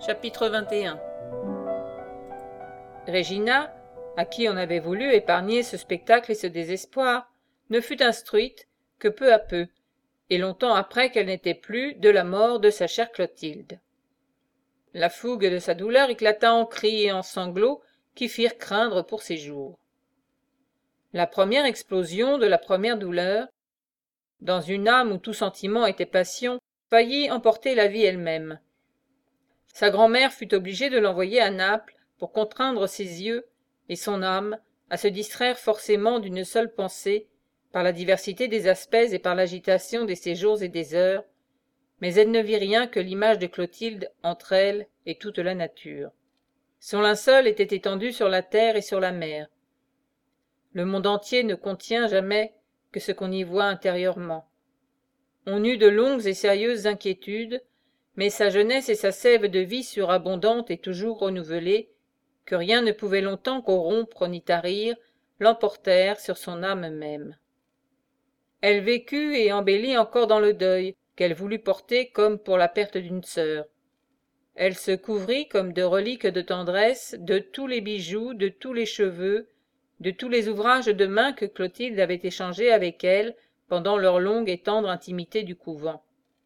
Chapitre 21. Régina, à qui on avait voulu épargner ce spectacle et ce désespoir, ne fut instruite que peu à peu, et longtemps après qu'elle n'était plus, de la mort de sa chère Clotilde. La fougue de sa douleur éclata en cris et en sanglots qui firent craindre pour ses jours. La première explosion de la première douleur, dans une âme où tout sentiment était passion, faillit emporter la vie elle-même. Sa grand-mère fut obligée de l'envoyer à Naples pour contraindre ses yeux et son âme à se distraire forcément d'une seule pensée, par la diversité des aspects et par l'agitation des séjours et des heures, mais elle ne vit rien que l'image de Clotilde entre elle et toute la nature. Son linceul était étendu sur la terre et sur la mer. Le monde entier ne contient jamais que ce qu'on y voit intérieurement. On eut de longues et sérieuses inquiétudes, mais sa jeunesse et sa sève de vie surabondante et toujours renouvelée, que rien ne pouvait longtemps corrompre ni tarir, l'emportèrent sur son âme même. Elle vécut et embellit encore dans le deuil, qu'elle voulut porter comme pour la perte d'une sœur. Elle se couvrit comme de reliques de tendresse de tous les bijoux, de tous les cheveux, de tous les ouvrages de main que Clotilde avait échangés avec elle pendant leur longue et tendre intimité du couvent.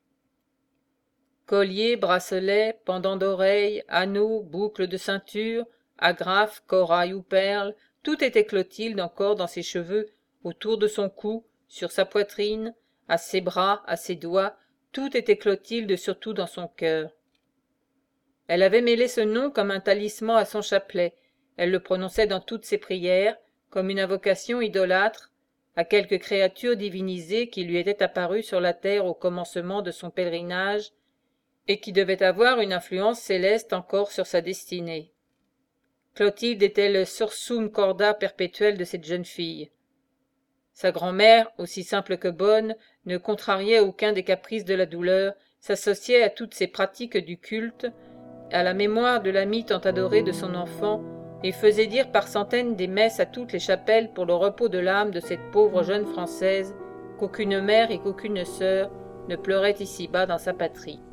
Colliers, bracelets, pendants d'oreilles, anneaux, boucles de ceinture, agrafes, corail ou perles, tout était Clotilde encore dans ses cheveux, autour de son cou, sur sa poitrine, à ses bras, à ses doigts, tout était Clotilde surtout dans son cœur. Elle avait mêlé ce nom comme un talisman à son chapelet, elle le prononçait dans toutes ses prières, comme une invocation idolâtre, à quelque créature divinisée qui lui était apparue sur la terre au commencement de son pèlerinage, et qui devait avoir une influence céleste encore sur sa destinée. Clotilde était le sursum corda perpétuel de cette jeune fille. Sa grand-mère, aussi simple que bonne, ne contrariait aucun des caprices de la douleur, s'associait à toutes ces pratiques du culte, à la mémoire de l'ami tant adoré de son enfant, et faisait dire par centaines des messes à toutes les chapelles pour le repos de l'âme de cette pauvre jeune Française, qu'aucune mère et qu'aucune sœur ne pleurait ici-bas dans sa patrie.